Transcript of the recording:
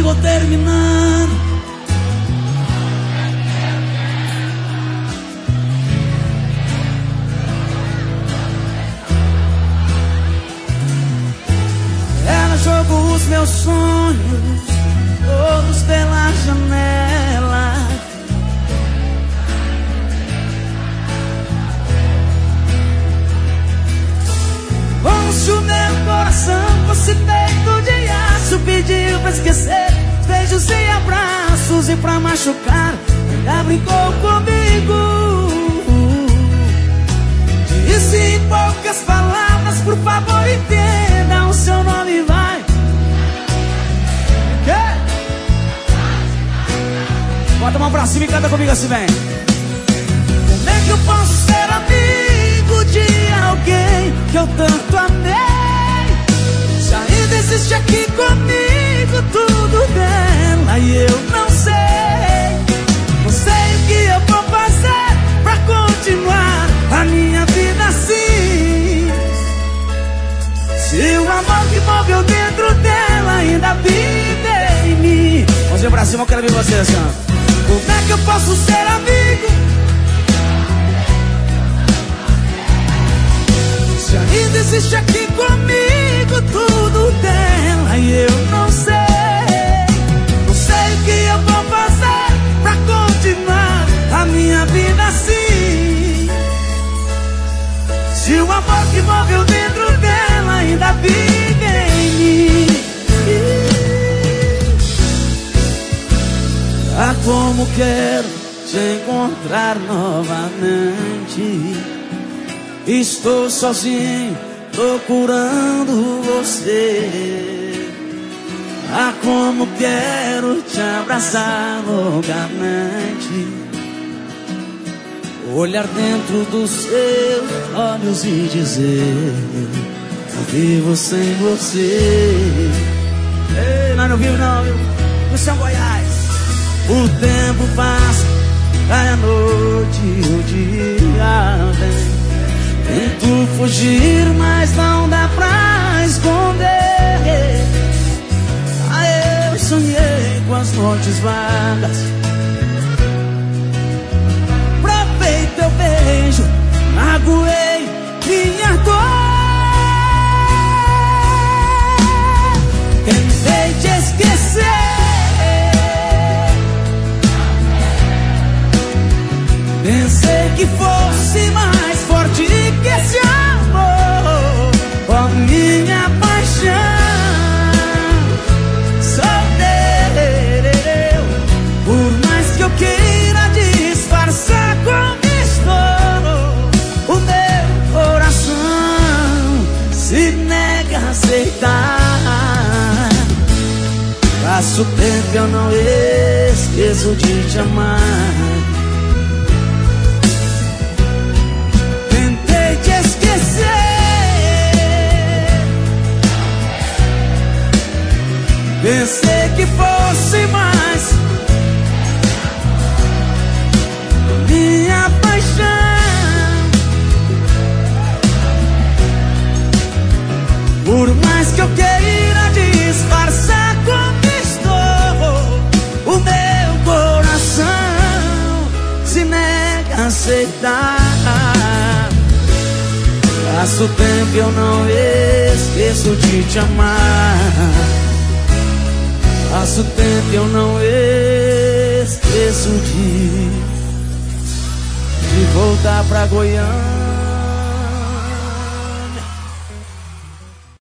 tô terminando. Ela jogou os meus sonhos todos pela janela. Como se o meu coração fosse feito de aço, pediu pra esquecer beijos e abraços, e pra machucar ela brincou comigo. Disse em poucas palavras: por favor entenda, o seu nome vai. Que? Bota a mão pra cima e canta comigo assim, vem. Como é que eu posso ser amigo de alguém que eu tanto amei? Se ainda existe aqui comigo tudo dela e eu não sei. Não sei o que eu vou fazer pra continuar a minha vida assim. Se o amor que moveu dentro dela ainda vive em mim. Mãozinha pra cima, eu quero ver você assim, ó. Como é que eu posso ser amigo se ainda existe aqui comigo tudo dela e eu não sei? Não sei o que eu vou fazer pra continuar a minha vida assim. Se o amor que moveu dentro dela ainda vive em mim. Ah, como quero te encontrar novamente. Estou sozinho procurando você. Ah, como quero te abraçar loucamente, olhar dentro dos seus olhos e dizer: não vivo sem você. Ei, nós não vivemos não, viu? No São Goiás. O tempo passa, cai a noite e o dia vem. Tento fugir, mas não dá pra esconder. Ah, eu sonhei com as noites vagas. Provei teu beijo, magoei minha dor. Tentei te esquecer, pensei que fosse mais forte que esse amor. Ó, minha paixão, sou teu. Por mais que eu queira disfarçar como estou, o meu coração se nega a aceitar. Passo tempo, eu não esqueço de te amar. Pensei que fosse mais minha paixão. Por mais que eu queira disfarçar como estou, o meu coração se nega a aceitar. Passo tempo, eu não esqueço de te amar. Passo tempo, eu não esqueço de voltar pra Goiânia.